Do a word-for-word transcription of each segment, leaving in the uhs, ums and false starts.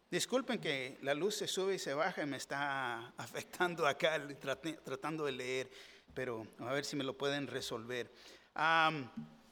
Disculpen que la luz se sube y se baja y me está afectando acá tratando de leer, pero a ver si me lo pueden resolver. Um,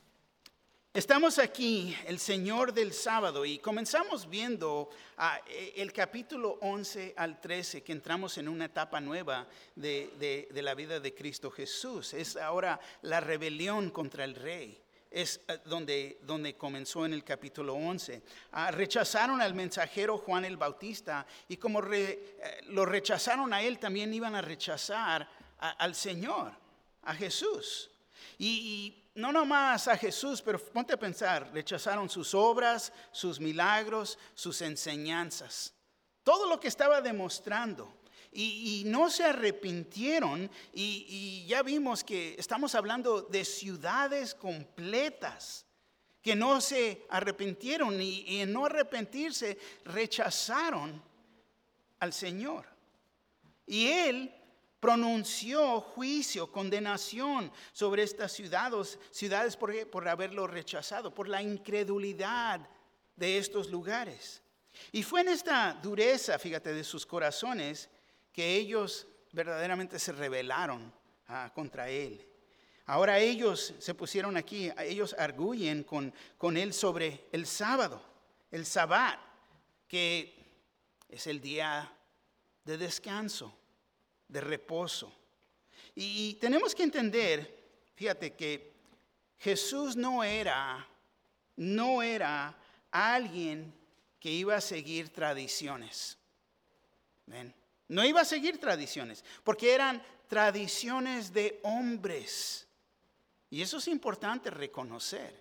estamos aquí, el Señor del sábado, y comenzamos viendo uh, el capítulo once al trece, que entramos en una etapa nueva de, de, de la vida de Cristo Jesús. Es ahora la rebelión contra el Rey. Es donde, donde comenzó en el capítulo once. Ah, rechazaron al mensajero Juan el Bautista, y como re, eh, lo rechazaron a él, también iban a rechazar a, al Señor, a Jesús. Y, y no nomás a Jesús, pero ponte a pensar, rechazaron sus obras, sus milagros, sus enseñanzas, todo lo que estaba demostrando. Y, y no se arrepintieron, y, y ya vimos que estamos hablando de ciudades completas que no se arrepintieron, y, y en no arrepentirse rechazaron al Señor. Y Él pronunció juicio, condenación sobre estas ciudades, ciudades por, por haberlo rechazado, por la incredulidad de estos lugares. Y fue en esta dureza, fíjate, de sus corazones, que ellos verdaderamente se rebelaron uh, contra Él. Ahora ellos se pusieron aquí, ellos arguyen con, con Él sobre el sábado, el sabbat, que es el día de descanso, de reposo. Y, y tenemos que entender, fíjate, que Jesús no era, no era alguien que iba a seguir tradiciones. ¿Ven? No iba a seguir tradiciones, porque eran tradiciones de hombres. Y eso es importante reconocer.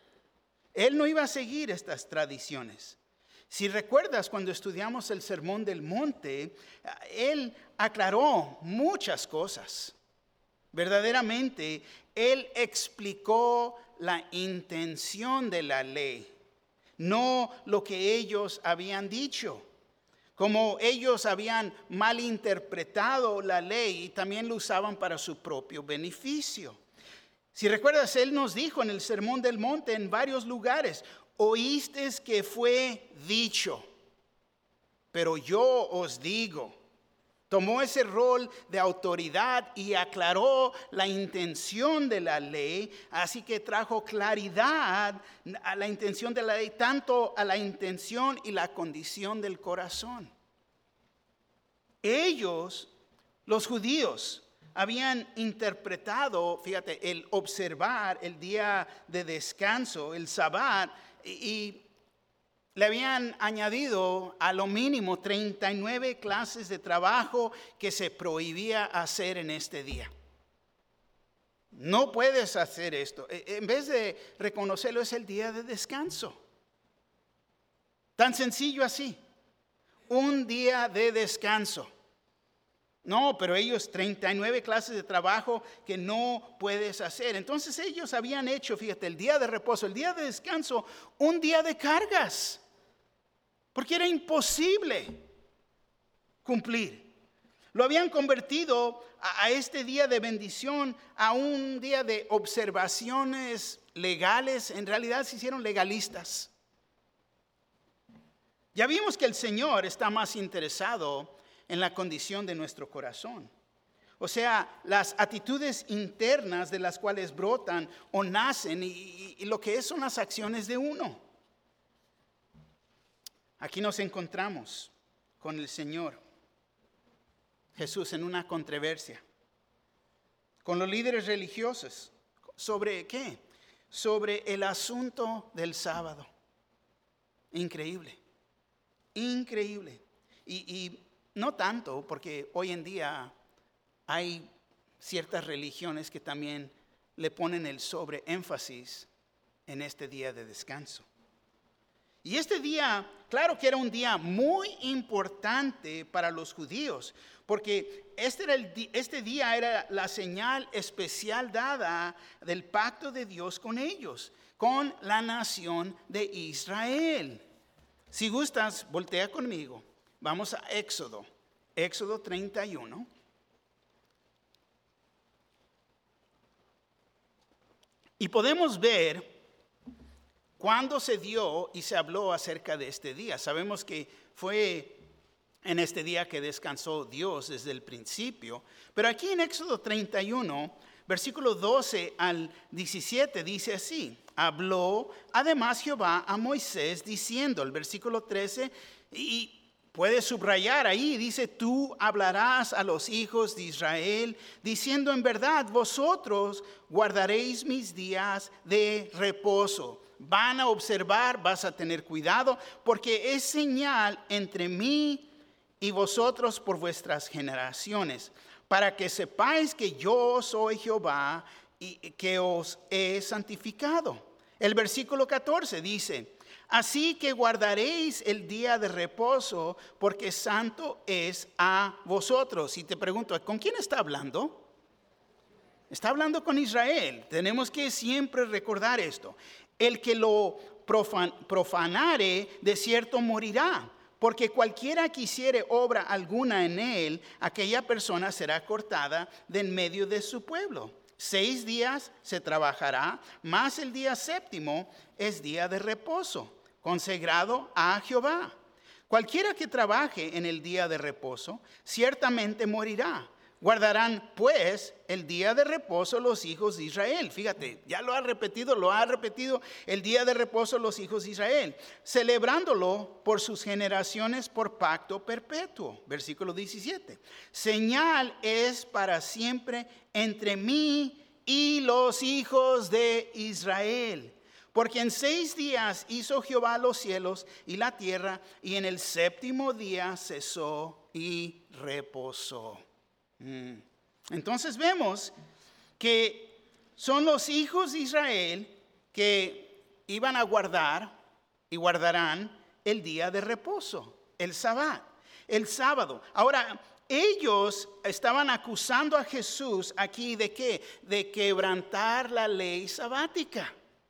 Él no iba a seguir estas tradiciones. Si recuerdas, cuando estudiamos el Sermón del Monte, Él aclaró muchas cosas. Verdaderamente, Él explicó la intención de la ley, no lo que ellos habían dicho. Como ellos habían malinterpretado la ley y también lo usaban para su propio beneficio. Si recuerdas, Él nos dijo en el Sermón del Monte en varios lugares: oíste que fue dicho, pero yo os digo. Tomó ese rol de autoridad y aclaró la intención de la ley, así que trajo claridad a la intención de la ley, tanto a la intención y la condición del corazón. Ellos, los judíos, habían interpretado, fíjate, el observar el día de descanso, el sabbat, y, y le habían añadido a lo mínimo treinta y nueve clases de trabajo que se prohibía hacer en este día. No puedes hacer esto. En vez de reconocerlo, es el día de descanso. Tan sencillo así. Un día de descanso. No, pero ellos treinta y nueve clases de trabajo que no puedes hacer. Entonces ellos habían hecho, fíjate, el día de reposo, el día de descanso, un día de cargas. Porque era imposible cumplir. Lo habían convertido a, a este día de bendición a un día de observaciones legales. En realidad se hicieron legalistas. Ya vimos que el Señor está más interesado en la condición de nuestro corazón. O sea, las actitudes internas de las cuales brotan o nacen y, y, y lo que es son las acciones de uno. Aquí nos encontramos con el Señor Jesús en una controversia con los líderes religiosos. ¿Sobre qué? Sobre el asunto del sábado. Increíble, increíble. Y, y no tanto, porque hoy en día hay ciertas religiones que también le ponen el sobreénfasis en este día de descanso. Y este día, claro que era un día muy importante para los judíos, porque este, era el, este día era la señal especial dada del pacto de Dios con ellos, con la nación de Israel. Si gustas, voltea conmigo. Vamos a Éxodo, Éxodo treinta y uno. Y podemos ver ¿Cuándo se dio y se habló acerca de este día? Sabemos que fue en este día que descansó Dios desde el principio. Pero aquí en Éxodo treinta y uno, versículo doce al diecisiete, dice así. Habló además Jehová a Moisés diciendo, el versículo trece, y puedes subrayar ahí, dice, tú hablarás a los hijos de Israel, diciendo en verdad, vosotros guardaréis mis días de reposo. Van a observar, vas a tener cuidado, porque es señal entre mí y vosotros por vuestras generaciones, para que sepáis que yo soy Jehová y que os he santificado. El versículo catorce dice, así que guardaréis el día de reposo, porque santo es a vosotros. Y te pregunto, ¿con quién está hablando? Está hablando con Israel. Tenemos que siempre recordar esto. El que lo profan, profanare, de cierto morirá, porque cualquiera que hiciere obra alguna en él, aquella persona será cortada de en medio de su pueblo. Seis días se trabajará, mas el día séptimo es día de reposo, consagrado a Jehová. Cualquiera que trabaje en el día de reposo, ciertamente morirá. Guardarán pues el día de reposo los hijos de Israel. Fíjate, ya lo ha repetido, lo ha repetido el día de reposo los hijos de Israel, celebrándolo por sus generaciones por pacto perpetuo. Versículo diecisiete. Señal es para siempre entre mí y los hijos de Israel. Porque en seis días hizo Jehová los cielos y la tierra, y en el séptimo día cesó y reposó. Entonces vemos que son los hijos de Israel que iban a guardar y guardarán el día de reposo, el sábado, el sábado. Ahora, ellos estaban acusando a Jesús aquí de qué? De quebrantar la ley sabática.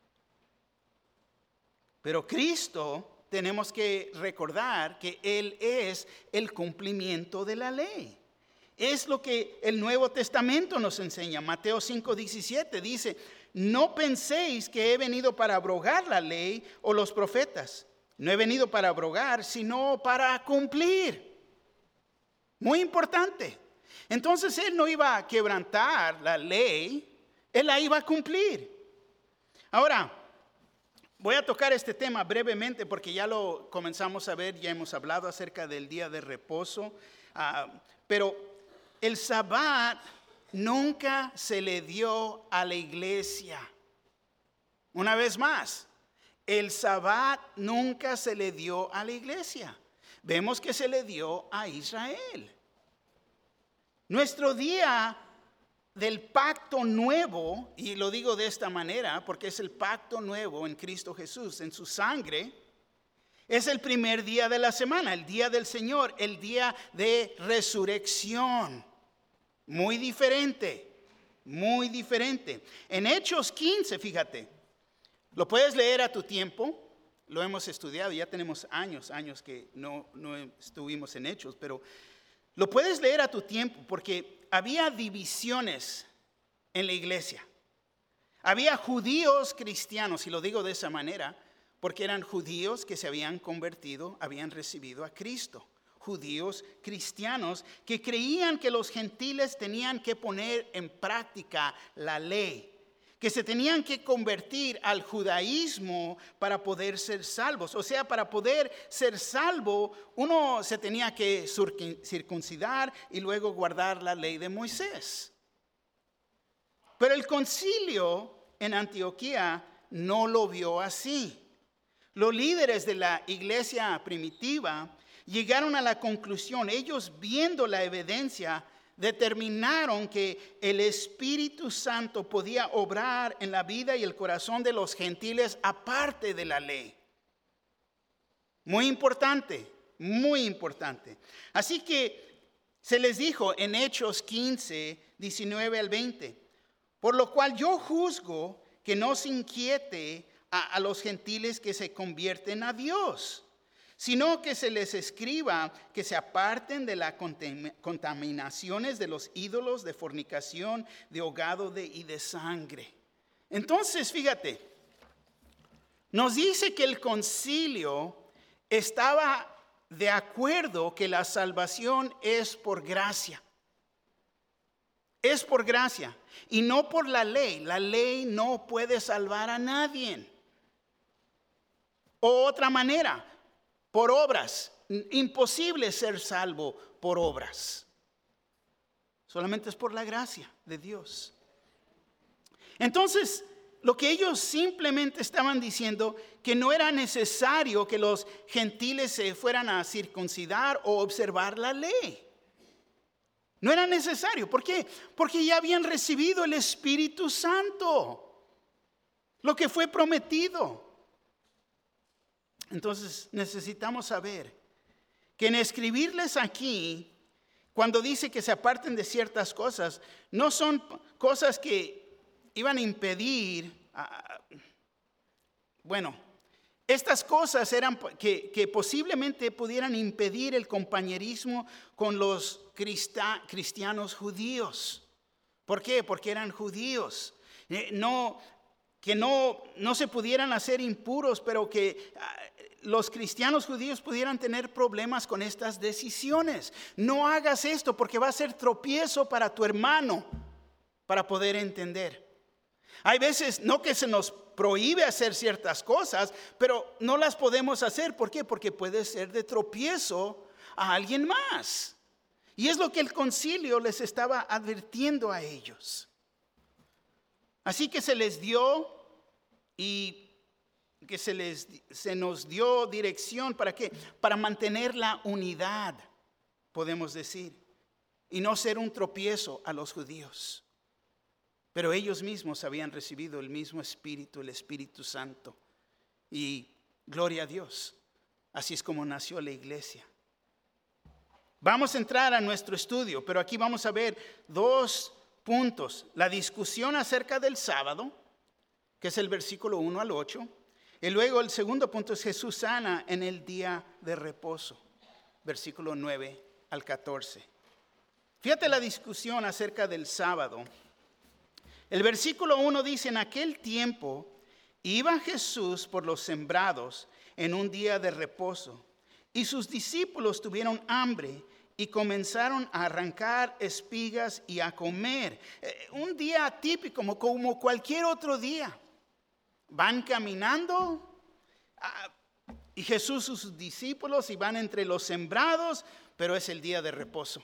Pero Cristo, tenemos que recordar que Él es el cumplimiento de la ley. Es lo que el Nuevo Testamento nos enseña. Mateo cinco diecisiete dice, no penséis que he venido para abrogar la ley o los profetas. No he venido para abrogar, sino para cumplir. Muy importante. Entonces Él no iba a quebrantar la ley, Él la iba a cumplir. Ahora, voy a tocar este tema brevemente porque ya lo comenzamos a ver, ya hemos hablado acerca del día de reposo, uh, pero el Sabbat nunca se le dio a la iglesia. Una vez más, el Sabbat nunca se le dio a la iglesia. Vemos que se le dio a Israel. Nuestro día del pacto nuevo, y lo digo de esta manera porque es el pacto nuevo en Cristo Jesús, en su sangre, es el primer día de la semana, el día del Señor, el día de resurrección. Muy diferente, muy diferente. En Hechos quince, fíjate, lo puedes leer a tu tiempo, lo hemos estudiado, ya tenemos años, años que no, no estuvimos en Hechos, pero lo puedes leer a tu tiempo porque había divisiones en la iglesia. Había judíos cristianos, y lo digo de esa manera, porque eran judíos que se habían convertido, habían recibido a Cristo. Judíos cristianos que creían que los gentiles tenían que poner en práctica la ley, que se tenían que convertir al judaísmo para poder ser salvos. O sea, para poder ser salvo, uno se tenía que circuncidar y luego guardar la ley de Moisés. Pero el concilio en Antioquía no lo vio así. Los líderes de la iglesia primitiva llegaron a la conclusión, ellos viendo la evidencia, determinaron que el Espíritu Santo podía obrar en la vida y el corazón de los gentiles aparte de la ley. Muy importante, muy importante. Así que se les dijo en Hechos quince, diecinueve al veinte, por lo cual yo juzgo que no se inquiete a, a los gentiles que se convierten a Dios, sino que se les escriba que se aparten de las contaminaciones de los ídolos, de fornicación, de ahogado de, y de sangre. Entonces, fíjate, nos dice que el concilio estaba de acuerdo que la salvación es por gracia. Es por gracia y no por la ley. La ley no puede salvar a nadie. O otra manera, por obras. Imposible ser salvo por obras. Solamente es por la gracia de Dios. Entonces, lo que ellos simplemente estaban diciendo, que no era necesario que los gentiles se fueran a circuncidar o observar la ley. No era necesario. ¿Por qué? Porque ya habían recibido el Espíritu Santo, lo que fue prometido. Entonces necesitamos saber que en escribirles aquí, cuando dice que se aparten de ciertas cosas, no son cosas que iban a impedir, uh, bueno, estas cosas eran que, que posiblemente pudieran impedir el compañerismo con los crista, cristianos judíos. ¿Por qué? Porque eran judíos. Eh, no, que no, no se pudieran hacer impuros, pero que uh, los cristianos judíos pudieran tener problemas con estas decisiones. No hagas esto porque va a ser tropiezo para tu hermano, para poder entender. Hay veces, no que se nos prohíbe hacer ciertas cosas, pero no las podemos hacer. ¿Por qué? Porque puede ser de tropiezo a alguien más. Y es lo que el concilio les estaba advirtiendo a ellos. Así que se les dio y que se, les, se nos dio dirección. ¿Para qué? Para mantener la unidad, podemos decir, y no ser un tropiezo a los judíos. Pero ellos mismos habían recibido el mismo Espíritu, el Espíritu Santo. Y gloria a Dios. Así es como nació la iglesia. Vamos a entrar a nuestro estudio, pero aquí vamos a ver dos puntos. La discusión acerca del sábado, que es el versículo uno al ocho. Y luego el segundo punto es Jesús sana en el día de reposo. Versículo nueve al catorce. Fíjate la discusión acerca del sábado. El versículo uno dice, en aquel tiempo iba Jesús por los sembrados en un día de reposo, y sus discípulos tuvieron hambre y comenzaron a arrancar espigas y a comer. Eh, un día típico, como, como cualquier otro día. Van caminando ah, y Jesús y sus discípulos y van entre los sembrados, pero es el día de reposo.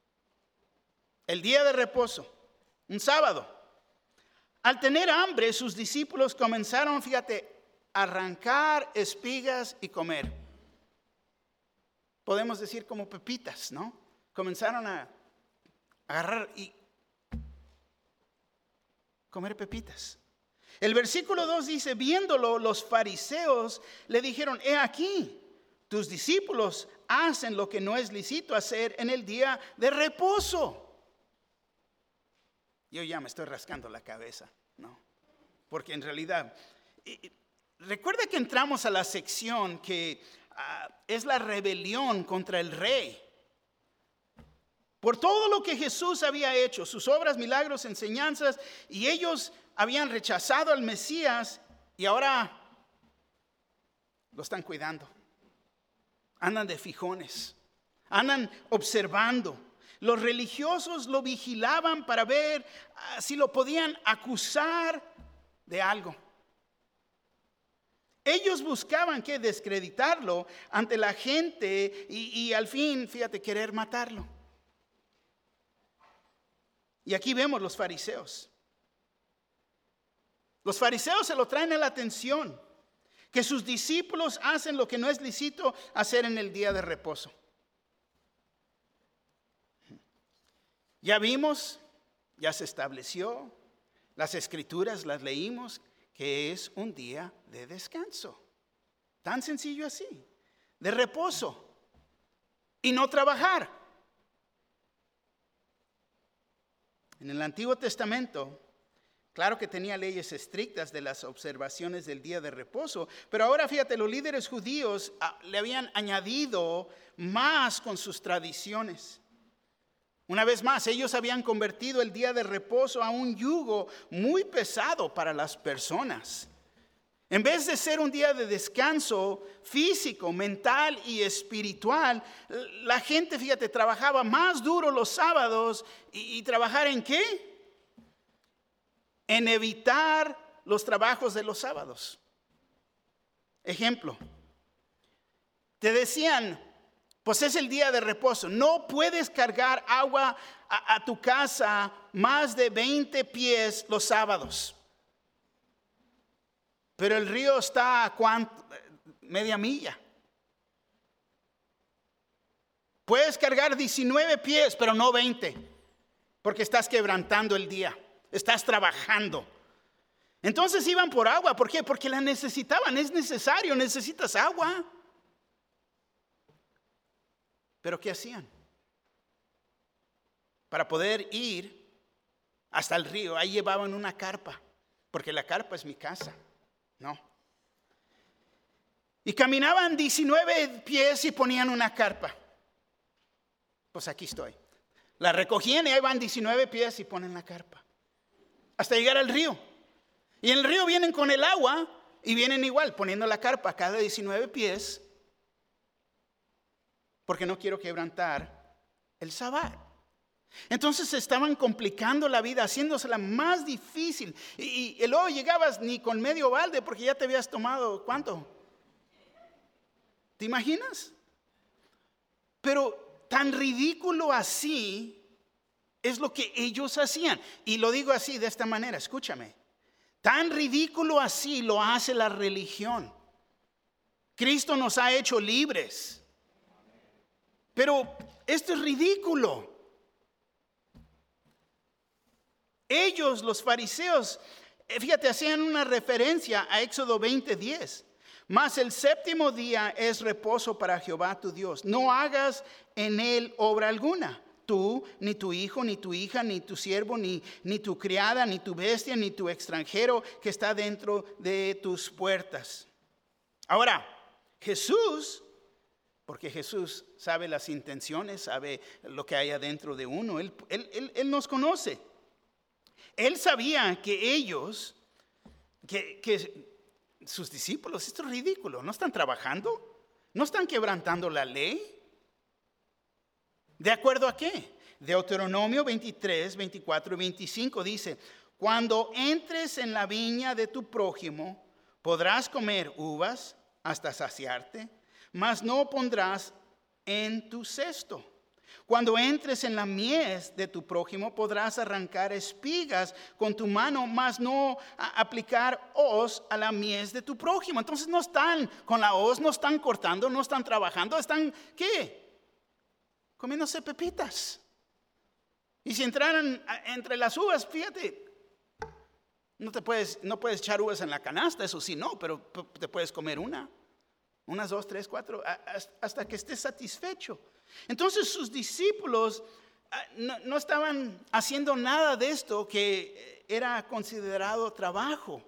El día de reposo, un sábado. Al tener hambre, sus discípulos comenzaron, fíjate, a arrancar espigas y comer. Podemos decir como pepitas, ¿no? Comenzaron a agarrar y comer pepitas. El versículo dos dice, viéndolo, los fariseos le dijeron, he aquí, tus discípulos hacen lo que no es lícito hacer en el día de reposo. Yo ya me estoy rascando la cabeza, ¿no? Porque en realidad, recuerda que entramos a la sección que uh, es la rebelión contra el rey. Por todo lo que Jesús había hecho, sus obras, milagros, enseñanzas, y ellos habían rechazado al Mesías y ahora lo están cuidando. Andan de fijones, andan observando. Los religiosos lo vigilaban para ver uh, si lo podían acusar de algo. Ellos buscaban que descreditarlo ante la gente y, y al fin, fíjate, querer matarlo. Y aquí vemos los fariseos. Los fariseos se lo traen a la atención, que sus discípulos hacen lo que no es lícito hacer en el día de reposo. Ya vimos, ya se estableció, las escrituras las leímos, que es un día de descanso. Tan sencillo así, de reposo y no trabajar. En el Antiguo Testamento, claro que tenía leyes estrictas de las observaciones del día de reposo, pero ahora fíjate, los líderes judíos ah, le habían añadido más con sus tradiciones. Una vez más, ellos habían convertido el día de reposo a un yugo muy pesado para las personas. En vez de ser un día de descanso físico, mental y espiritual, la gente, fíjate, trabajaba más duro los sábados. ¿Y, y trabajar en qué? En evitar los trabajos de los sábados. Ejemplo, te decían, pues es el día de reposo, no puedes cargar agua a, a tu casa más de veinte pies los sábados. Pero el río está a cuánto, media milla. Puedes cargar diecinueve pies, pero no veinte, porque estás quebrantando el día, estás trabajando. Entonces iban por agua. ¿Por qué? Porque la necesitaban, es necesario, necesitas agua. Pero ¿qué hacían? Para poder ir hasta el río, ahí llevaban una carpa, porque la carpa es mi casa. No. Y caminaban diecinueve pies y ponían una carpa. Pues aquí estoy. La recogían y ahí van diecinueve pies y ponen la carpa. Hasta llegar al río. Y en el río vienen con el agua y vienen igual, poniendo la carpa cada diecinueve pies. Porque no quiero quebrantar el sabbat. Entonces estaban complicando la vida, haciéndosela más difícil. Y, y luego llegabas ni con medio balde porque ya te habías tomado, ¿cuánto? ¿Te imaginas? Pero tan ridículo así es lo que ellos hacían. Y lo digo así, de esta manera, escúchame. Tan ridículo así lo hace la religión. Cristo nos ha hecho libres. Pero esto es ridículo. Ellos, los fariseos, fíjate, hacían una referencia a Éxodo veinte diez. Mas el séptimo día es reposo para Jehová tu Dios. No hagas en él obra alguna. Tú, ni tu hijo, ni tu hija, ni tu siervo, ni, ni tu criada, ni tu bestia, ni tu extranjero que está dentro de tus puertas. Ahora, Jesús, porque Jesús sabe las intenciones, sabe lo que hay adentro de uno. Él, él, él, él nos conoce. Él sabía que ellos, que, que sus discípulos, esto es ridículo, no están trabajando, no están quebrantando la ley. ¿De acuerdo a qué? Deuteronomio veintitrés, veinticuatro y veinticinco dice: cuando entres en la viña de tu prójimo, podrás comer uvas hasta saciarte, mas no pondrás en tu cesto. Cuando entres en la mies de tu prójimo, podrás arrancar espigas con tu mano, mas no aplicar hoz a la mies de tu prójimo. Entonces no están con la hoz, no están cortando, no están trabajando, están, ¿qué? Comiéndose pepitas. Y si entraran entre las uvas, fíjate, no te puedes, no puedes echar uvas en la canasta, eso sí, no, pero te puedes comer una, unas dos, tres, cuatro, hasta que estés satisfecho. Entonces sus discípulos no, no estaban haciendo nada de esto que era considerado trabajo.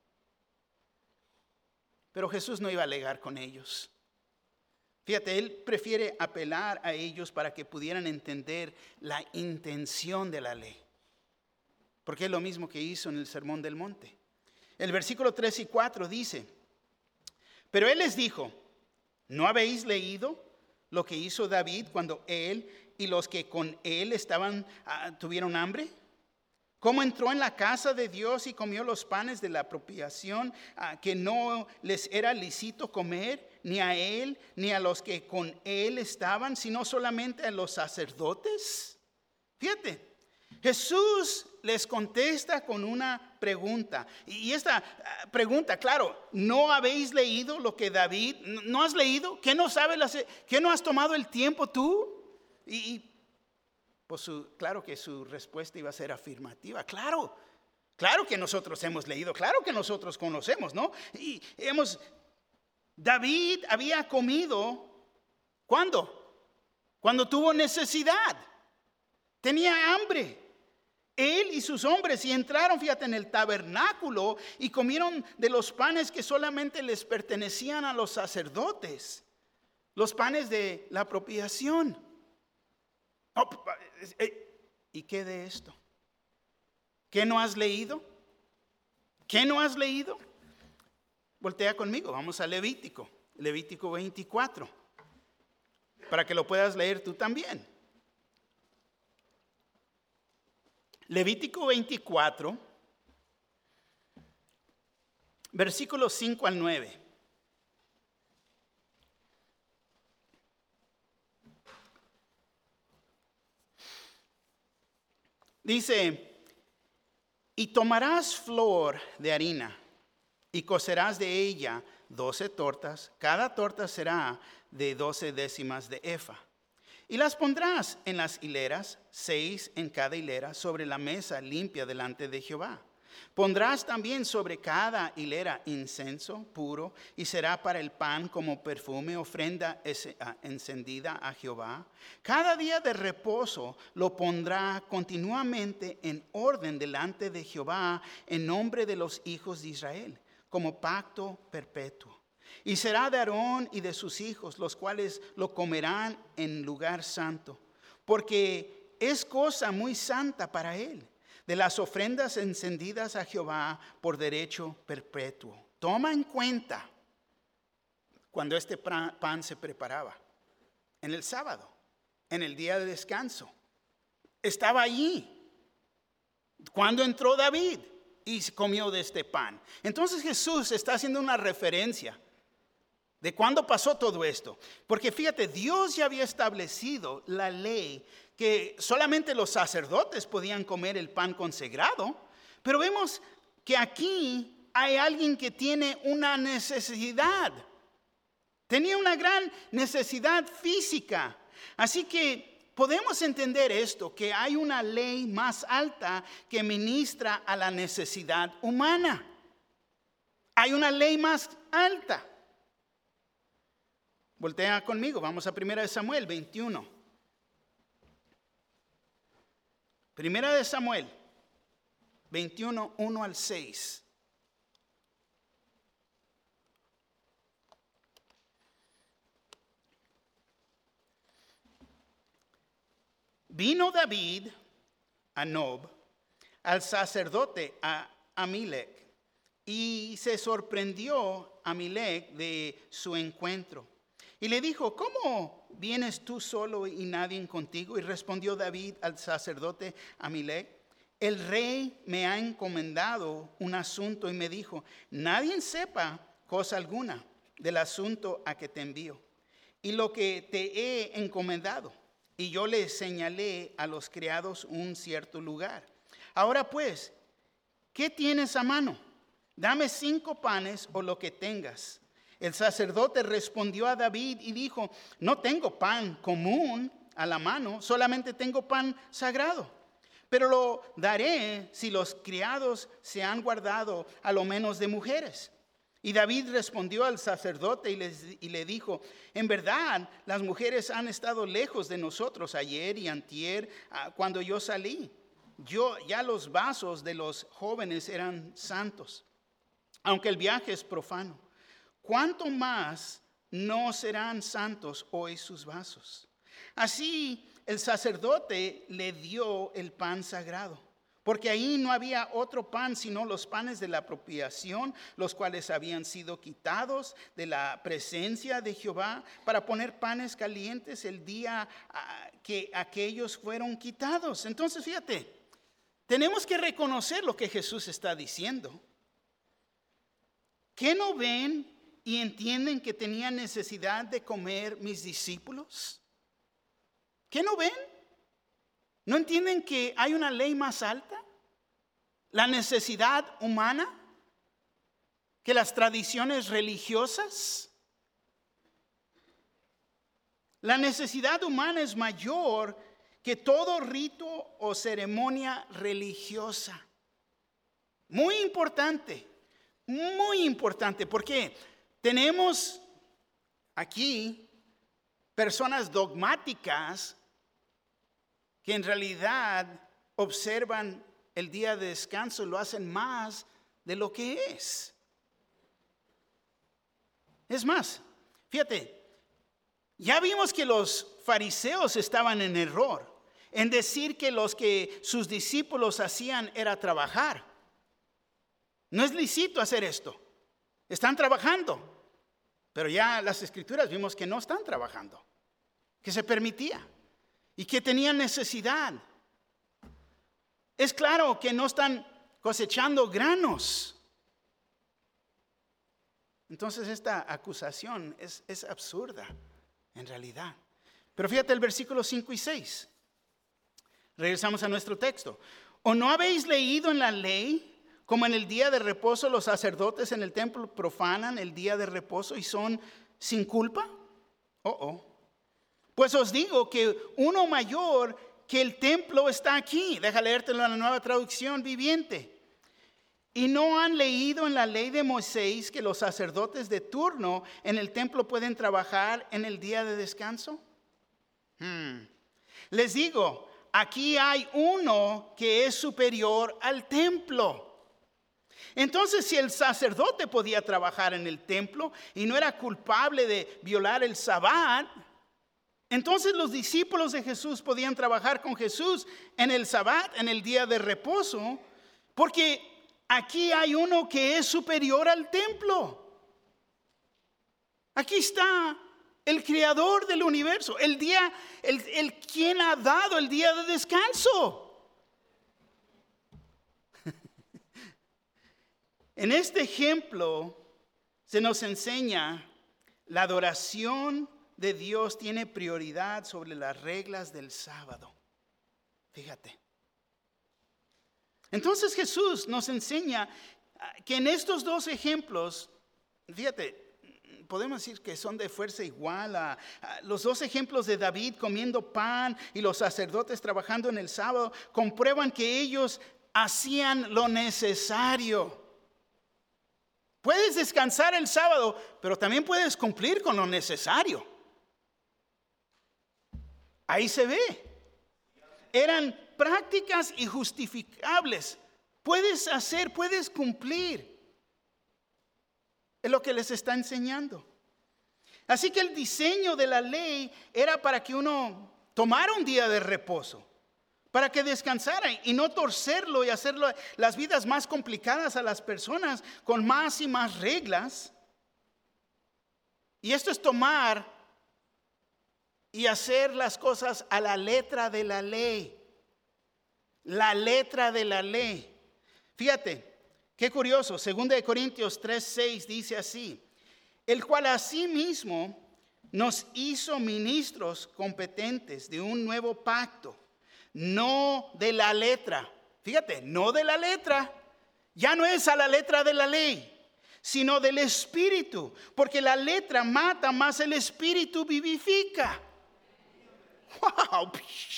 Pero Jesús no iba a alegar con ellos. Fíjate, él prefiere apelar a ellos para que pudieran entender la intención de la ley. Porque es lo mismo que hizo en el Sermón del Monte. El versículo tres y cuatro dice: pero él les dijo, ¿no habéis leído lo que hizo David cuando él y los que con él estaban, uh, tuvieron hambre? ¿Cómo entró en la casa de Dios y comió los panes de la apropiación uh, que no les era lícito comer, ni a él, ni a los que con él estaban, sino solamente a los sacerdotes? Fíjate, Jesús les contesta con una pregunta. Y esta uh, pregunta, claro, ¿no habéis leído lo que David? ¿No has leído? ¿Qué no sabes? ¿Qué no has tomado el tiempo tú? Y, y pues su, claro que su respuesta iba a ser afirmativa. Claro, claro que nosotros hemos leído, claro que nosotros conocemos, ¿no? Y hemos, David había comido, ¿cuándo? Cuando tuvo necesidad, tenía hambre. Él y sus hombres y entraron, fíjate, en el tabernáculo y comieron de los panes que solamente les pertenecían a los sacerdotes, los panes de la apropiación. Oh, ¿y qué de esto? ¿Qué no has leído? ¿Qué no has leído? voltea conmigo, vamos a Levítico, Levítico veinticuatro, para que lo puedas leer tú también. Levítico veinticuatro, versículos cinco al nueve. Dice, y tomarás flor de harina y cocerás de ella doce tortas. Cada torta será de doce décimas de efa. Y las pondrás en las hileras, seis en cada hilera, sobre la mesa limpia delante de Jehová. Pondrás también sobre cada hilera incienso puro, y será para el pan como perfume, ofrenda encendida a Jehová. Cada día de reposo lo pondrá continuamente en orden delante de Jehová, en nombre de los hijos de Israel, como pacto perpetuo. Y será de Aarón y de sus hijos, los cuales lo comerán en lugar santo, porque es cosa muy santa para él. De las ofrendas encendidas a Jehová por derecho perpetuo. Toma en cuenta cuando este pan se preparaba. En el sábado, en el día de descanso. Estaba allí. Cuando entró David y comió de este pan. Entonces Jesús está haciendo una referencia de cuándo pasó todo esto. Porque fíjate, Dios ya había establecido la ley que solamente los sacerdotes podían comer el pan consagrado, pero vemos que aquí hay alguien que tiene una necesidad. Tenía una gran necesidad física. Así que podemos entender esto, que hay una ley más alta que ministra a la necesidad humana. Hay una ley más alta. Voltea conmigo, vamos a primera de Samuel veintiuno. Primera de Samuel veintiuno, uno al seis. Vino David a Nob, al sacerdote a Amilec, y se sorprendió Amilec de su encuentro. Y le dijo, ¿cómo vienes tú solo y nadie contigo? Y respondió David al sacerdote Amilec, el rey me ha encomendado un asunto y me dijo, nadie sepa cosa alguna del asunto a que te envío y lo que te he encomendado. Y yo le señalé a los criados un cierto lugar. Ahora pues, ¿qué tienes a mano? Dame cinco panes o lo que tengas. El sacerdote respondió a David y dijo, no tengo pan común a la mano, solamente tengo pan sagrado. Pero lo daré si los criados se han guardado a lo menos de mujeres. Y David respondió al sacerdote y, les, y le dijo, en verdad las mujeres han estado lejos de nosotros ayer y antier cuando yo salí. Yo, ya los vasos de los jóvenes eran santos, aunque el viaje es profano. ¿Cuánto más no serán santos hoy sus vasos? Así el sacerdote le dio el pan sagrado, porque ahí no había otro pan sino los panes de la apropiación, los cuales habían sido quitados de la presencia de Jehová para poner panes calientes el día que aquellos fueron quitados. Entonces, fíjate, tenemos que reconocer lo que Jesús está diciendo. ¿Qué no ven y entienden que tenían necesidad de comer mis discípulos? ¿Qué no ven? ¿No entienden que hay una ley más alta? ¿La necesidad humana? ¿Que las tradiciones religiosas? La necesidad humana es mayor que todo rito o ceremonia religiosa. Muy importante, muy importante, porque tenemos aquí personas dogmáticas que en realidad observan el día de descanso y lo hacen más de lo que es. Es más, fíjate, ya vimos que los fariseos estaban en error en decir que los que sus discípulos hacían era trabajar. No es lícito hacer esto. Están trabajando, pero ya las escrituras vimos que no están trabajando, que se permitía y que tenían necesidad. Es claro que no están cosechando granos. Entonces esta acusación es, es absurda en realidad. Pero fíjate el versículo cinco y seis. Regresamos a nuestro texto. ¿O no habéis leído en la ley como en el día de reposo los sacerdotes en el templo profanan el día de reposo y son sin culpa? Oh, oh. Pues os digo que uno mayor que el templo está aquí. Deja leértelo en la Nueva Traducción Viviente. ¿Y no han leído en la ley de Moisés que los sacerdotes de turno en el templo pueden trabajar en el día de descanso? Hmm. Les digo, aquí hay uno que es superior al templo. Entonces, si el sacerdote podía trabajar en el templo y no era culpable de violar el Sabbat, entonces los discípulos de Jesús podían trabajar con Jesús en el Sabbat, en el día de reposo, porque aquí hay uno que es superior al templo. Aquí está el creador del universo, el día, el, el quien ha dado el día de descanso. En este ejemplo se nos enseña la adoración de Dios tiene prioridad sobre las reglas del sábado. Fíjate. Entonces Jesús nos enseña que en estos dos ejemplos, fíjate, podemos decir que son de fuerza igual a, a los dos ejemplos de David comiendo pan y los sacerdotes trabajando en el sábado, comprueban que ellos hacían lo necesario. Puedes descansar el sábado, pero también puedes cumplir con lo necesario. Ahí se ve. Eran prácticas y justificables. Puedes hacer, puedes cumplir. Es lo que les está enseñando. Así que el diseño de la ley era para que uno tomara un día de reposo, para que descansara y no torcerlo y hacerlo las vidas más complicadas a las personas con más y más reglas. Y esto es tomar y hacer las cosas a la letra de la ley. La letra de la ley. Fíjate, qué curioso. Segunda de Corintios tres seis dice así: el cual asimismo nos hizo ministros competentes de un nuevo pacto, no de la letra. Fíjate, no de la letra. Ya no es a la letra de la ley, sino del Espíritu. Porque la letra mata, más el Espíritu vivifica. ¡Wow!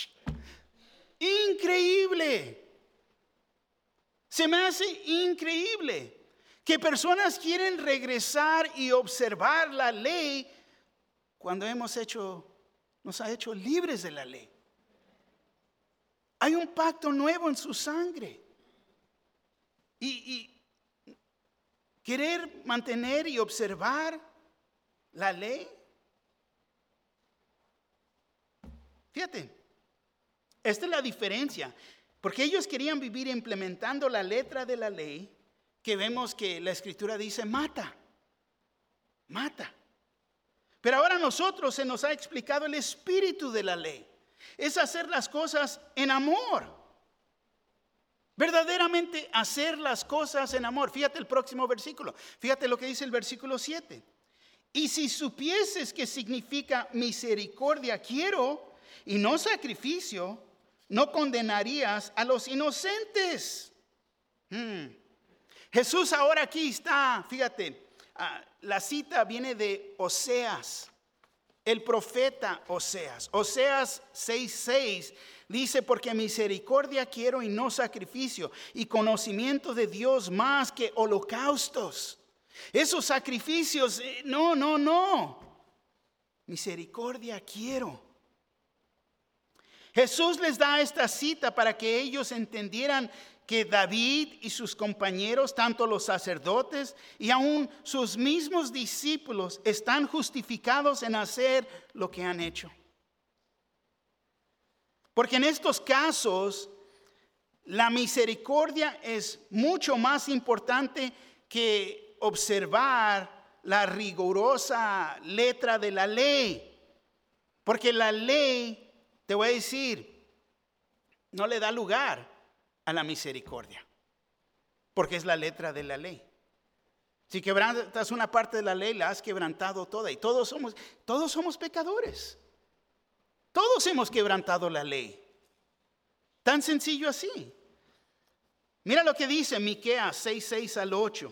Increíble. Se me hace increíble que personas quieren regresar y observar la ley cuando hemos hecho, nos ha hecho libres de la ley. Hay un pacto nuevo en su sangre. Y, y querer mantener y observar la ley. Fíjate, esta es la diferencia. Porque ellos querían vivir implementando la letra de la ley, que vemos que la Escritura dice mata, mata. Pero ahora a nosotros se nos ha explicado el espíritu de la ley. Es hacer las cosas en amor. Verdaderamente hacer las cosas en amor. Fíjate el próximo versículo. Fíjate lo que dice el versículo siete. Y si supieses que significa misericordia quiero y no sacrificio, no condenarías a los inocentes. Hmm. Jesús ahora aquí está, fíjate, uh, la cita viene de Oseas, el profeta Oseas. Oseas seis seis dice: porque misericordia quiero y no sacrificio, y conocimiento de Dios más que holocaustos. Esos sacrificios, eh, no, no, no. Misericordia quiero. Jesús les da esta cita para que ellos entendieran que David y sus compañeros, tanto los sacerdotes y aún sus mismos discípulos, están justificados en hacer lo que han hecho. Porque en estos casos, la misericordia es mucho más importante que observar la rigurosa letra de la ley. Porque la ley, te voy a decir, no le da lugar a la misericordia. Porque es la letra de la ley. Si quebrantas una parte de la ley, la has quebrantado toda. Y todos somos, todos somos pecadores. Todos hemos quebrantado la ley. Tan sencillo así. Mira lo que dice Miqueas seis, seis al ocho.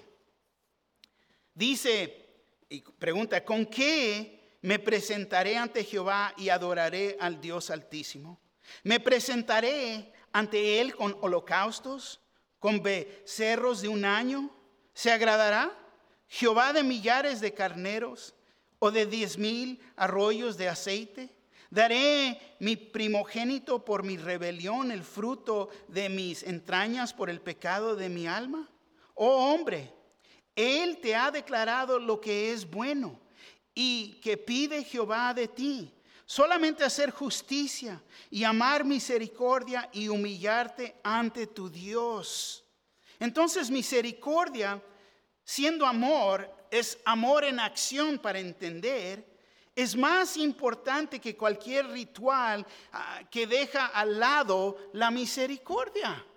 Dice, y pregunta, ¿con qué me presentaré ante Jehová y adoraré al Dios Altísimo? ¿Me presentaré ante Él con holocaustos, con becerros de un año? ¿Se agradará Jehová de millares de carneros o de diez mil arroyos de aceite? ¿Daré mi primogénito por mi rebelión, el fruto de mis entrañas por el pecado de mi alma? Oh hombre, Él te ha declarado lo que es bueno y que pide Jehová de ti. Solamente hacer justicia y amar misericordia y humillarte ante tu Dios. Entonces misericordia, siendo amor, es amor en acción para entender. Es más importante que cualquier ritual uh, que deja al lado la misericordia.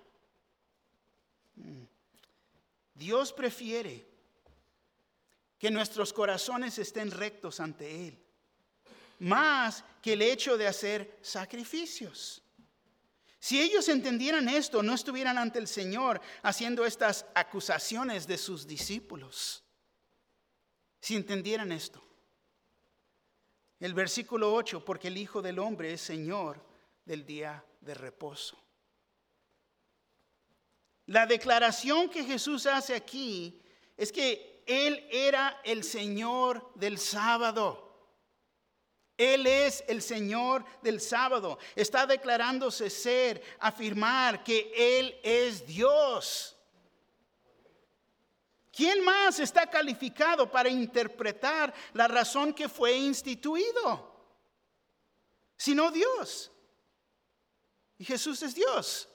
Dios prefiere que nuestros corazones estén rectos ante Él, más que el hecho de hacer sacrificios. Si ellos entendieran esto, no estuvieran ante el Señor haciendo estas acusaciones de sus discípulos. Si entendieran esto. El versículo ocho, porque el Hijo del Hombre es Señor del día de reposo. La declaración que Jesús hace aquí es que Él era el Señor del sábado. Él es el Señor del sábado. Está declarándose ser, afirmar que Él es Dios. ¿Quién más está calificado para interpretar la razón que fue instituido? Sino Dios. Y Jesús es Dios.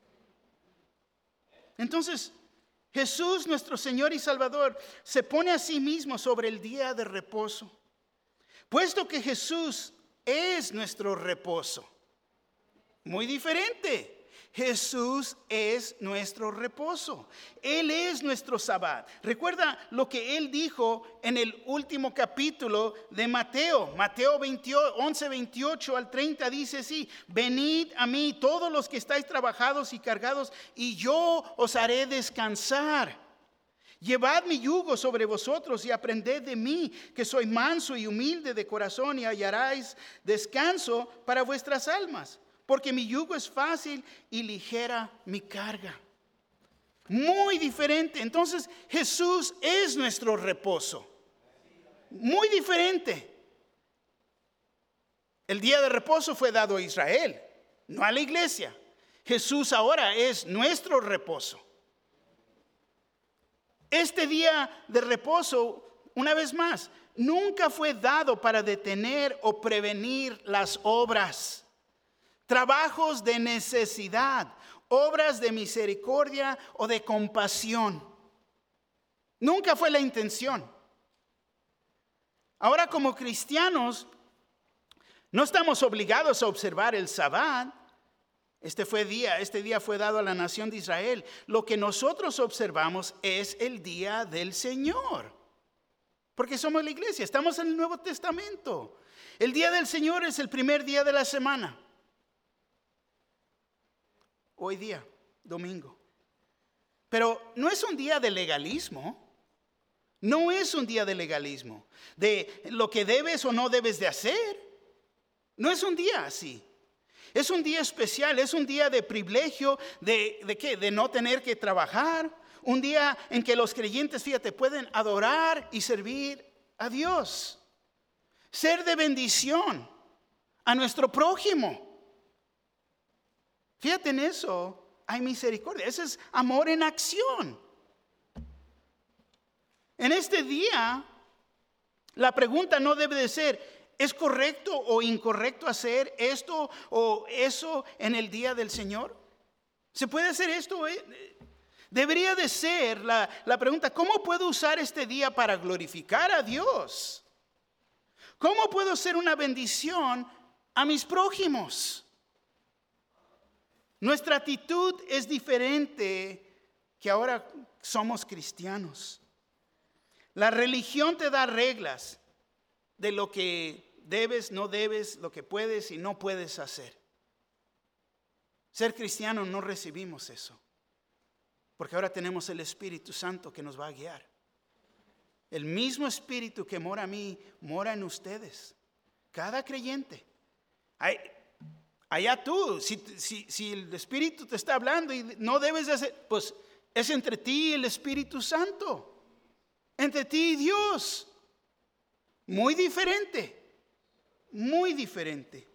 Entonces, Jesús, nuestro Señor y Salvador, se pone a sí mismo sobre el día de reposo. Puesto que Jesús es nuestro reposo. Muy diferente. Jesús es nuestro reposo. Él es nuestro sabbat. Recuerda lo que Él dijo en el último capítulo de Mateo. Mateo once, veintiocho al treinta dice así: venid a mí todos los que estáis trabajados y cargados, y yo os haré descansar. Llevad mi yugo sobre vosotros y aprended de mí, que soy manso y humilde de corazón, y hallaréis descanso para vuestras almas. Porque mi yugo es fácil y ligera mi carga. Muy diferente. Entonces Jesús es nuestro reposo. Muy diferente. El día de reposo fue dado a Israel, no a la iglesia. Jesús ahora es nuestro reposo. Este día de reposo, una vez más, nunca fue dado para detener o prevenir las obras. Trabajos de necesidad, obras de misericordia o de compasión. Nunca fue la intención. Ahora, como cristianos, no estamos obligados a observar el Sabbat. Este fue día, este día fue dado a la nación de Israel. Lo que nosotros observamos es el día del Señor. Porque somos la iglesia, estamos en el Nuevo Testamento. El día del Señor es el primer día de la semana. Hoy día, domingo. Pero no es un día de legalismo. No es un día de legalismo. De lo que debes o no debes de hacer. No es un día así. Es un día especial. Es un día de privilegio. ¿De, de qué? De no tener que trabajar. Un día en que los creyentes, fíjate, pueden adorar y servir a Dios. Ser de bendición a nuestro prójimo. Fíjate en eso, hay misericordia. Ese es amor en acción. En este día, la pregunta no debe de ser, ¿es correcto o incorrecto hacer esto o eso en el día del Señor? ¿Se puede hacer esto? Debería de ser la, la pregunta, ¿cómo puedo usar este día para glorificar a Dios? ¿Cómo puedo ser una bendición a mis prójimos? Nuestra actitud es diferente que ahora somos cristianos. La religión te da reglas de lo que debes, no debes, lo que puedes y no puedes hacer. Ser cristiano no recibimos eso, porque ahora tenemos el Espíritu Santo que nos va a guiar. El mismo Espíritu que mora en mí, mora en ustedes. Cada creyente. Ay, allá tú, si, si, si el Espíritu te está hablando y no debes de hacer, pues es entre ti y el Espíritu Santo. Entre ti y Dios. Muy diferente. Muy diferente.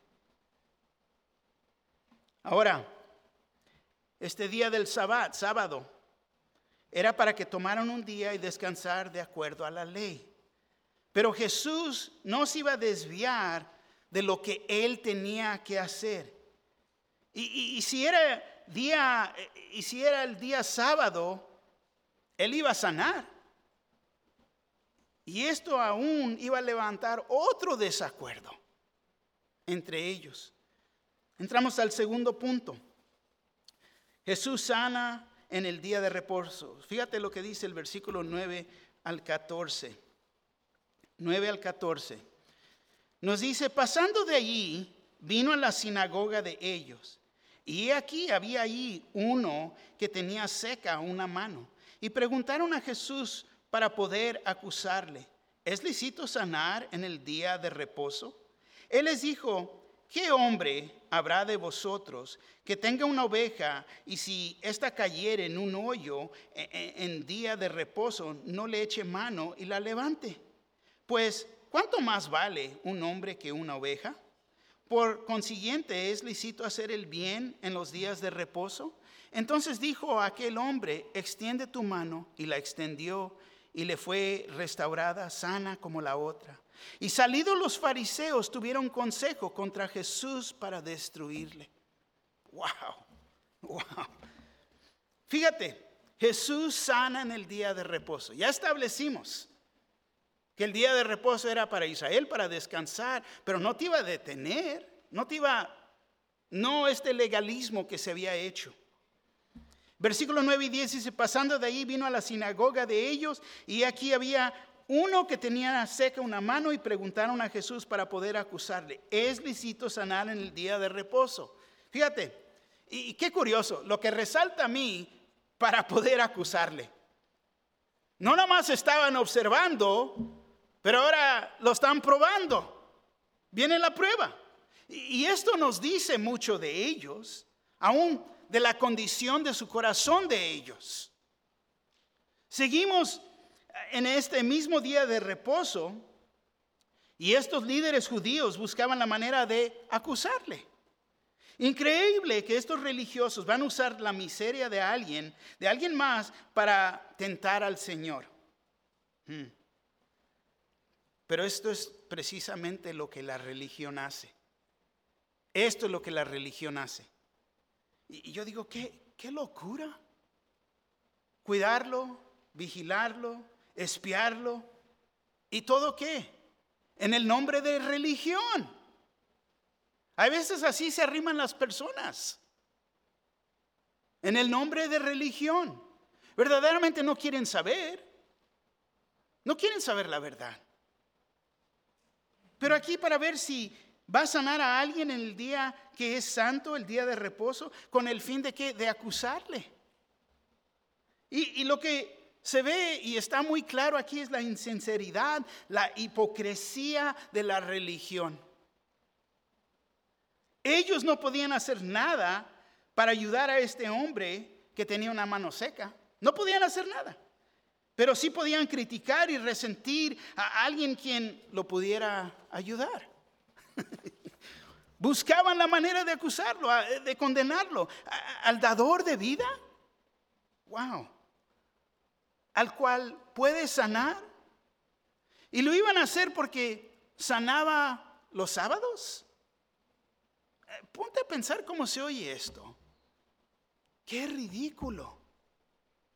Ahora, este día del sábado, sábado, era para que tomaran un día y descansar de acuerdo a la ley. Pero Jesús no se iba a desviar de lo que él tenía que hacer. Y, y, y si era día, y si era el día sábado, él iba a sanar. Y esto aún iba a levantar otro desacuerdo entre ellos. Entramos al segundo punto. Jesús sana en el día de reposo. Fíjate lo que dice el versículo nueve al catorce. nueve al catorce. Nos dice, pasando de allí, vino a la sinagoga de ellos. Y aquí había allí uno que tenía seca una mano. Y preguntaron a Jesús para poder acusarle, ¿es lícito sanar en el día de reposo? Él les dijo, ¿qué hombre habrá de vosotros que tenga una oveja y si ésta cayere en un hoyo en, en día de reposo, no le eche mano y la levante? Pues, ¿cuánto más vale un hombre que una oveja? Por consiguiente, ¿es lícito hacer el bien en los días de reposo? Entonces dijo a aquel hombre, extiende tu mano, y la extendió, y le fue restaurada, sana como la otra. Y salidos los fariseos tuvieron consejo contra Jesús para destruirle. Wow, wow. Fíjate, Jesús sana en el día de reposo. Ya establecimos que el día de reposo era para Israel, para descansar, pero no te iba a detener, no te iba, no este legalismo que se había hecho. Versículo nueve y diez dice, pasando de ahí vino a la sinagoga de ellos y aquí había uno que tenía seca una mano y preguntaron a Jesús para poder acusarle, ¿es lícito sanar en el día de reposo? Fíjate, y, y qué curioso, lo que resalta a mí para poder acusarle. No nada más estaban observando, pero ahora lo están probando. Viene la prueba. Y, y esto nos dice mucho de ellos, aún de la condición de su corazón de ellos. Seguimos en este mismo día de reposo y estos líderes judíos buscaban la manera de acusarle. Increíble que estos religiosos van a usar la miseria de alguien, de alguien más, para tentar al Señor. Hmm. Pero esto es precisamente lo que la religión hace. Esto es lo que la religión hace. Y yo digo, ¿qué, qué locura? Cuidarlo, vigilarlo, espiarlo. ¿Y todo qué? En el nombre de religión. A veces así se arriman las personas. En el nombre de religión. Verdaderamente no quieren saber. No quieren saber la verdad. Pero aquí para ver si va a sanar a alguien en el día que es santo, el día de reposo, con el fin de ¿qué? De acusarle. Y, y lo que se ve y está muy claro aquí es la insinceridad, la hipocresía de la religión. Ellos no podían hacer nada para ayudar a este hombre que tenía una mano seca. No podían hacer nada. Pero sí podían criticar y resentir a alguien quien lo pudiera ayudar. Buscaban la manera de acusarlo, de condenarlo. Al dador de vida, wow, al cual puede sanar. Y lo iban a hacer porque sanaba los sábados. Ponte a pensar cómo se oye esto. Qué ridículo.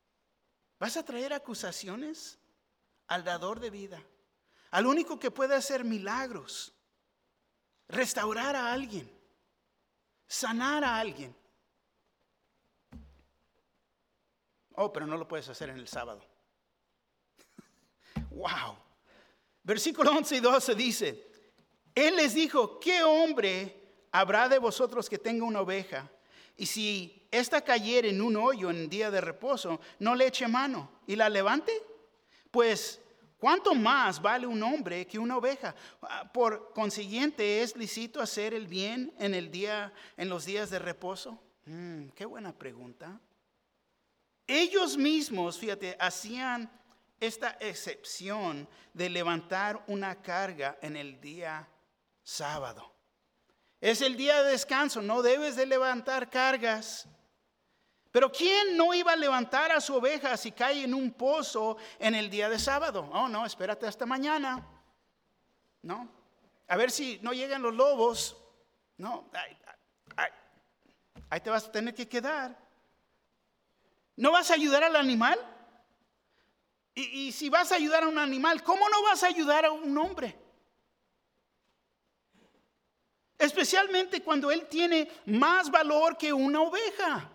¿Vas a traer acusaciones al dador de vida? Al único que puede hacer milagros, restaurar a alguien, sanar a alguien. Oh, pero no lo puedes hacer en el sábado. Wow. Versículo once y doce dice: Él les dijo, ¿qué hombre habrá de vosotros que tenga una oveja? Y si ésta cayere en un hoyo en día de reposo, no le eche mano y la levante. Pues, ¿cuánto más vale un hombre que una oveja? Por consiguiente, ¿es lícito hacer el bien en el día, en los días de reposo? Mm, qué buena pregunta. Ellos mismos, fíjate, hacían esta excepción de levantar una carga en el día sábado. Es el día de descanso, no debes de levantar cargas. Pero ¿quién no iba a levantar a su oveja si cae en un pozo en el día de sábado? Oh, no, espérate hasta mañana. No, a ver si no llegan los lobos. No, ahí, ahí, ahí te vas a tener que quedar. ¿No vas a ayudar al animal? Y, y si vas a ayudar a un animal, ¿cómo no vas a ayudar a un hombre? Especialmente cuando él tiene más valor que una oveja.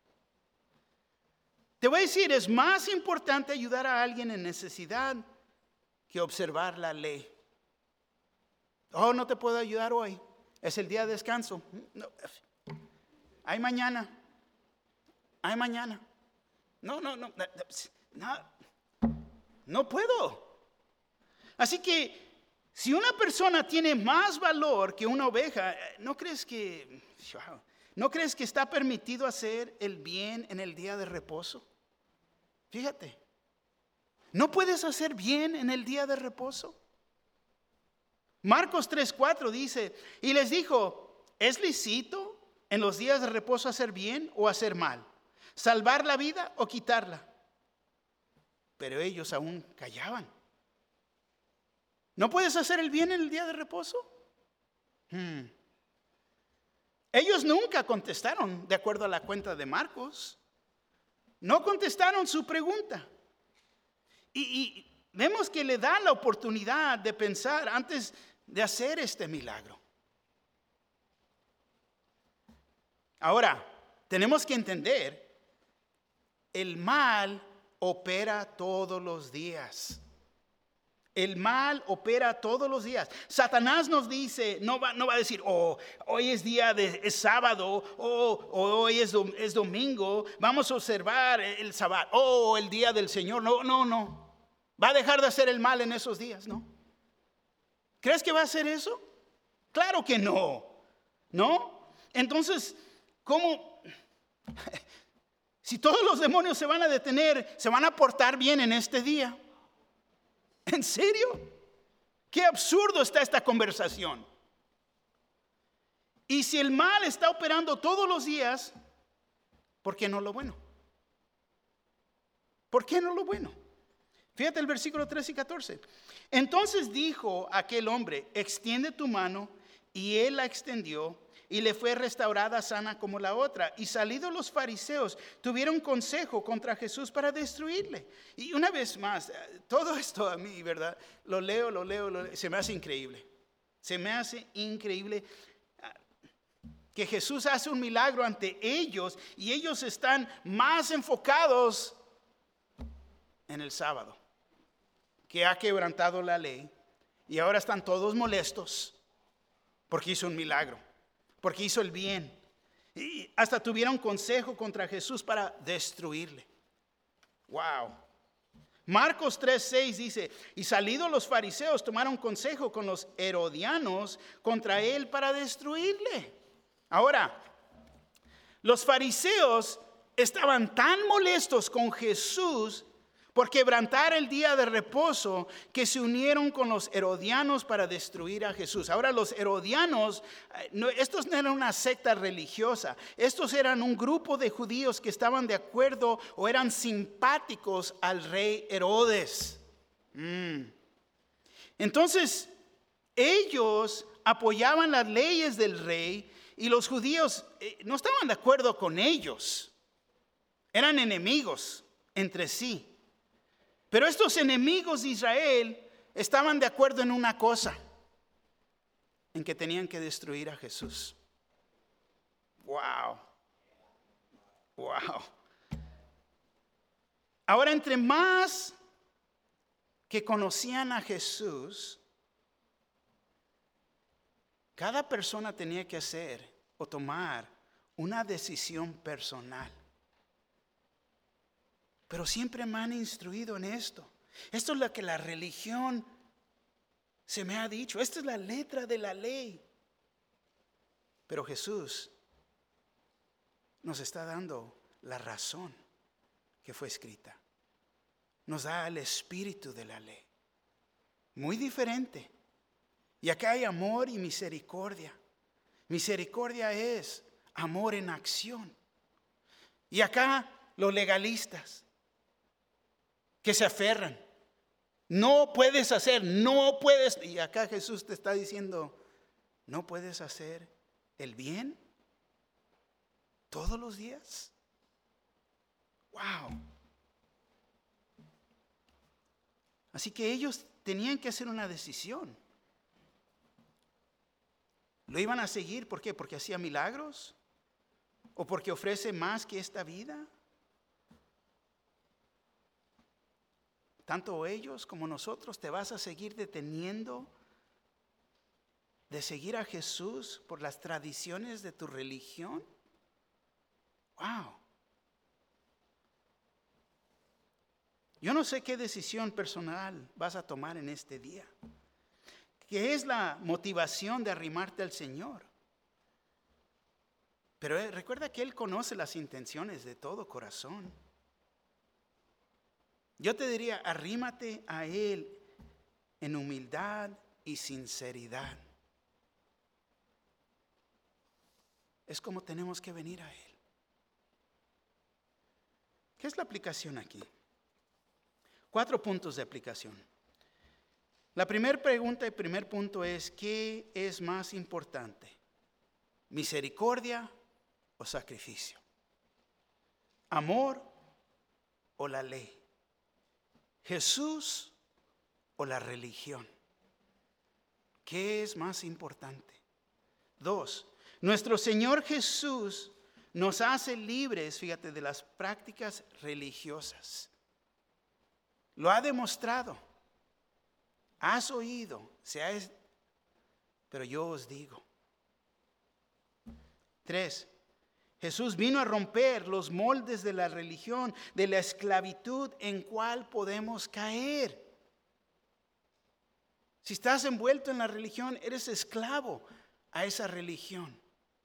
Te voy a decir, es más importante ayudar a alguien en necesidad que observar la ley. Oh, no te puedo ayudar hoy. Es el día de descanso. No. Hay mañana. Hay mañana. No, no, no. No, no puedo. Así que si una persona tiene más valor que una oveja, ¿no crees que, ¿no crees que está permitido hacer el bien en el día de reposo? Fíjate, ¿no puedes hacer bien en el día de reposo? Marcos tres cuatro dice, y les dijo, ¿es lícito en los días de reposo hacer bien o hacer mal? ¿Salvar la vida o quitarla? Pero ellos aún callaban. ¿No puedes hacer el bien en el día de reposo? Hmm. Ellos nunca contestaron de acuerdo a la cuenta de Marcos. No contestaron su pregunta. Y, y vemos que le da la oportunidad de pensar antes de hacer este milagro. Ahora, tenemos que entender, el mal opera todos los días. El mal opera todos los días. Satanás nos dice, no va, no va a decir, oh, hoy es día de es sábado, oh, hoy es, es domingo, vamos a observar el sábado, oh, el día del Señor. No, no, no. Va a dejar de hacer el mal en esos días, ¿no? ¿Crees que va a hacer eso? Claro que no, ¿no? Entonces, ¿cómo? Si todos los demonios se van a detener, se van a portar bien en este día. ¿En serio? Qué absurdo está esta conversación. Y si el mal está operando todos los días, ¿por qué no lo bueno? ¿Por qué no lo bueno? Fíjate el versículo trece y catorce. Entonces dijo aquel hombre, extiende tu mano, y él la extendió, y le fue restaurada sana como la otra. Y salidos los fariseos, tuvieron consejo contra Jesús para destruirle. Y una vez más, todo esto a mí, ¿verdad? Lo leo, lo leo, lo leo, se me hace increíble. Se me hace increíble que Jesús hace un milagro ante ellos y ellos están más enfocados en el sábado, que ha quebrantado la ley. Y ahora están todos molestos porque hizo un milagro, porque hizo el bien. Y hasta tuvieron consejo contra Jesús para destruirle. Wow. Marcos tres seis dice, y salidos los fariseos tomaron consejo con los herodianos contra él para destruirle. Ahora, los fariseos estaban tan molestos con Jesús por quebrantar el día de reposo que se unieron con los herodianos para destruir a Jesús. Ahora los herodianos, no, estos no eran una secta religiosa, estos eran un grupo de judíos que estaban de acuerdo o eran simpáticos al rey Herodes. Mm. Entonces, ellos apoyaban las leyes del rey y los judíos eh, no estaban de acuerdo con ellos. Eran enemigos entre sí. Pero estos enemigos de Israel estaban de acuerdo en una cosa, en que tenían que destruir a Jesús. Wow. Wow. Ahora, entre más que conocían a Jesús, cada persona tenía que hacer o tomar una decisión personal. Pero siempre me han instruido en esto. Esto es lo que la religión se me ha dicho. Esta es la letra de la ley. Pero Jesús nos está dando la razón que fue escrita. Nos da el espíritu de la ley. Muy diferente. Y acá hay amor y misericordia. Misericordia es amor en acción. Y acá los legalistas que se aferran. No puedes hacer, no puedes. Y acá Jesús te está diciendo, no puedes hacer el bien todos los días. Wow. Así que ellos tenían que hacer una decisión. ¿Lo iban a seguir? ¿Por qué? ¿Porque hacía milagros? ¿O porque ofrece más que esta vida? Tanto ellos como nosotros, ¿te vas a seguir deteniendo de seguir a Jesús por las tradiciones de tu religión? Wow. Yo no sé qué decisión personal vas a tomar en este día. ¿Qué es la motivación de arrimarte al Señor? Pero eh, recuerda que Él conoce las intenciones de todo corazón. Yo te diría, arrímate a Él en humildad y sinceridad. Es como tenemos que venir a Él. ¿Qué es la aplicación aquí? Cuatro puntos de aplicación. La primera pregunta y primer punto es, ¿qué es más importante? ¿Misericordia o sacrificio? ¿Amor o la ley? ¿Jesús o la religión? ¿Qué es más importante? Dos, nuestro Señor Jesús nos hace libres, fíjate, de las prácticas religiosas. Lo ha demostrado. Has oído, se ha, pero yo os digo. Tres, Jesús vino a romper los moldes de la religión, de la esclavitud en cual podemos caer. Si estás envuelto en la religión, eres esclavo a esa religión.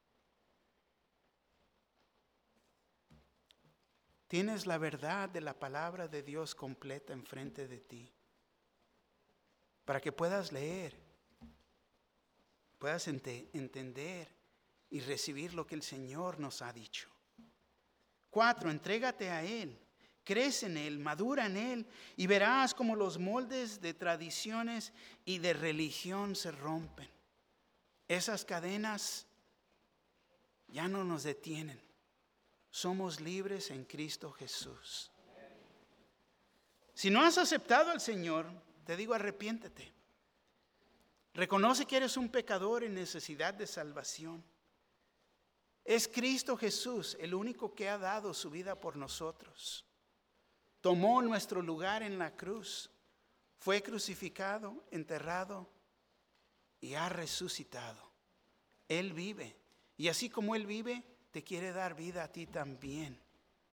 Tienes la verdad de la palabra de Dios completa enfrente de ti, para que puedas leer, puedas ente- entender y recibir lo que el Señor nos ha dicho. Cuatro, entrégate a Él, crece en Él, madura en Él y verás cómo los moldes de tradiciones y de religión se rompen. Esas cadenas ya no nos detienen. Somos libres en Cristo Jesús. Si no has aceptado al Señor, te digo, arrepiéntete. Reconoce que eres un pecador en necesidad de salvación. Es Cristo Jesús el único que ha dado su vida por nosotros. Tomó nuestro lugar en la cruz. Fue crucificado, enterrado y ha resucitado. Él vive. Y así como Él vive, te quiere dar vida a ti también.